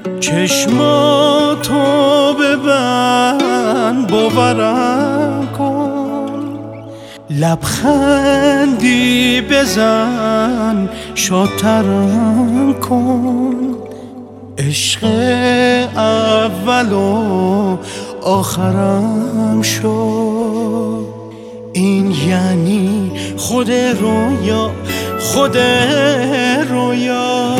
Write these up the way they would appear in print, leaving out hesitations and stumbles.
چشماتو ببند باورم کن، لبخندی بزن شادترم کن. عشق اول و آخرم شد، این یعنی خود رویا، خود رویا.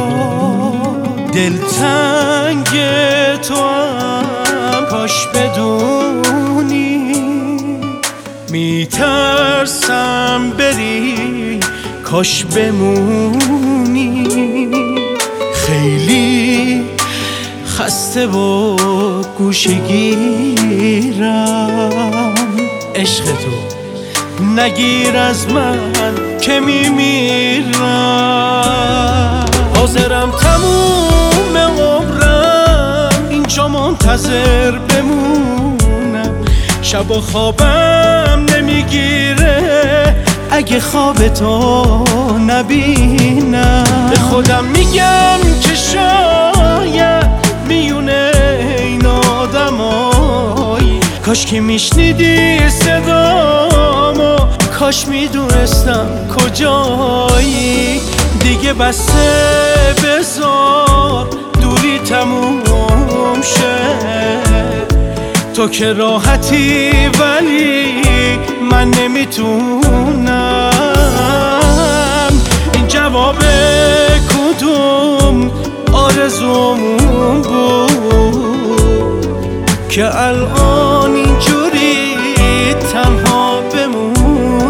دلتنگ تو هم کاش بدونی، میترسم بری کاش بمونی. خیلی خسته و گوشه گیرم، عشق تو نگیر از من که میمیرم. حاضرم تموم عمرم اینجا منتظر بمونم، شب و خوابم نمیگیره اگه خواب تو نبینم. به خودم میگم که شاید میونه این آدمایی، کاش که میشنیدی صدامو، کاش میدونستم کجایی. دیگه بسه بذار دوری تموم شه، تو که راحتی ولی من نمیتونم. این جواب کدوم آرزومون بود که الان اینجوری تنها بمونم.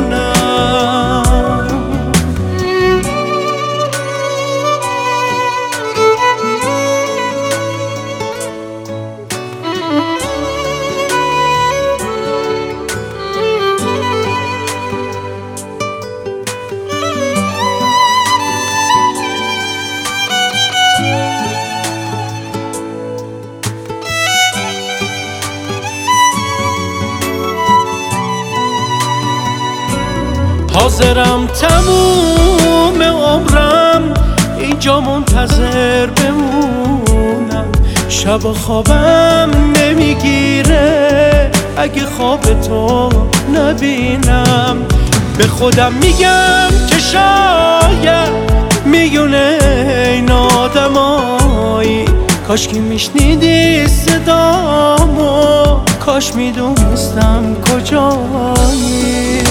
حاضرم تموم عمرم اینجا منتظر بمونم، شب و خوابم نمیگیره اگه خواب تو نبینم. به خودم میگم که شاید میونه این آدمایی، کاش که میشنیدی صدامو، کاش میدونستم کجایی.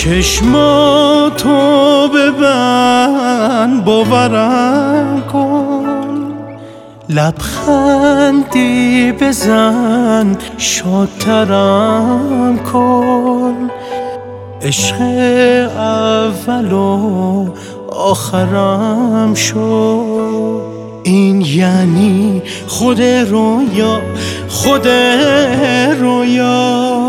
چشماتو ببند باورم کن، لبخندی بزن شادترم کن. عشق اول و آخرم شد، این یعنی خود رویا، خود رویا.